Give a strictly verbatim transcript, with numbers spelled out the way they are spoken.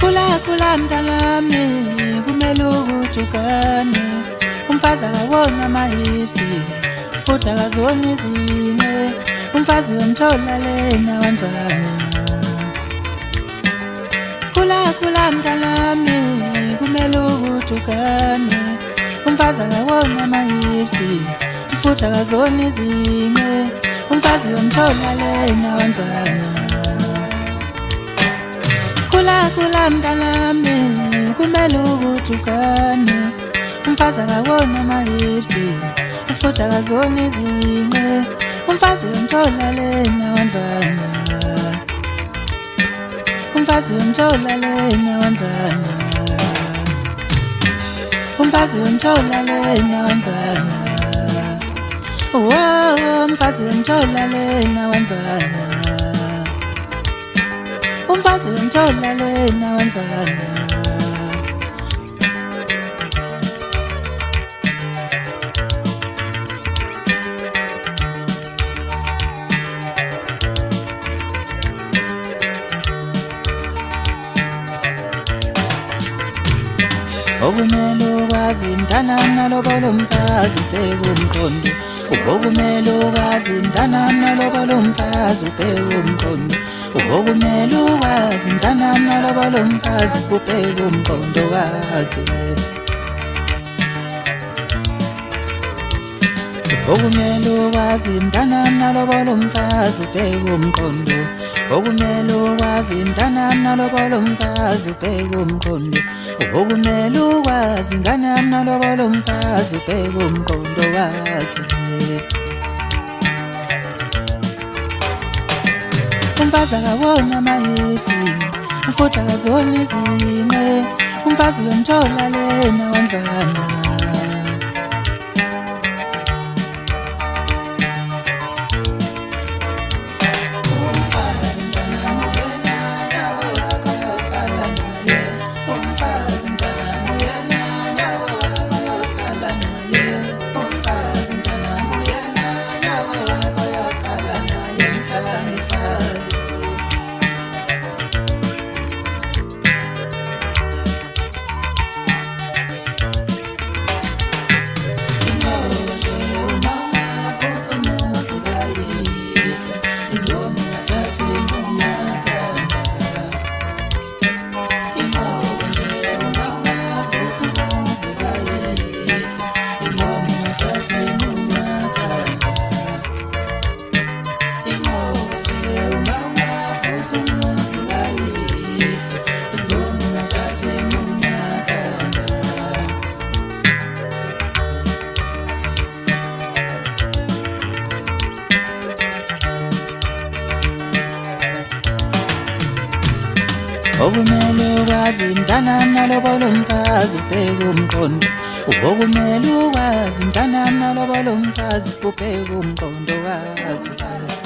Kula kula mntanami kumele ukuthi ugane, umfazi akawona amahipsi futhi akazona izine, umfazi uyomthola lena wandlwana. Kula kula mntanami kumele ukuthi ugane, umfazi akawona amahipsi futhi akazona izine, umfazi uyomthola lena wandlwana. Kula kula mntanami kumele ukuthi ugane, umfazi akawona amahipsi futhi akazona izine, umfazi uyomthola lena wandlwana. Umfazi uyomthola lena wandlwana. Umfazi uyomthola lena wandlwana. Oh, umfazi uyomthola lena wandlwana. Umfazi uyomthola lena wandlwana. Okumele ukwazi mntanami nalobola umfazi ubheke umqondo. Okumele ukwazi mntanami nalobola umfazi ubheke umqondo. Okumele ukwazi mntanami nalobola umfazi ubheke umqondo wakhe. Okumele ukwazi mntanami nalobola umfazi ubheke umqondo. Okumele ukwazi mntanami nalobola umfazi ubheke umqondo. Okumele ukwazi nganami nalobola umfazi ubheke umqondo wakhe. Umfazi akawona amahipsi futhi akazona izine, umfazi uyomthola lena wandlwana. Okumele ukwazi mntanami nalobola umfazi ubheke umqondo. Okumele ukwazi mntanami nalobola umfazi ubheke umqondo wakhe.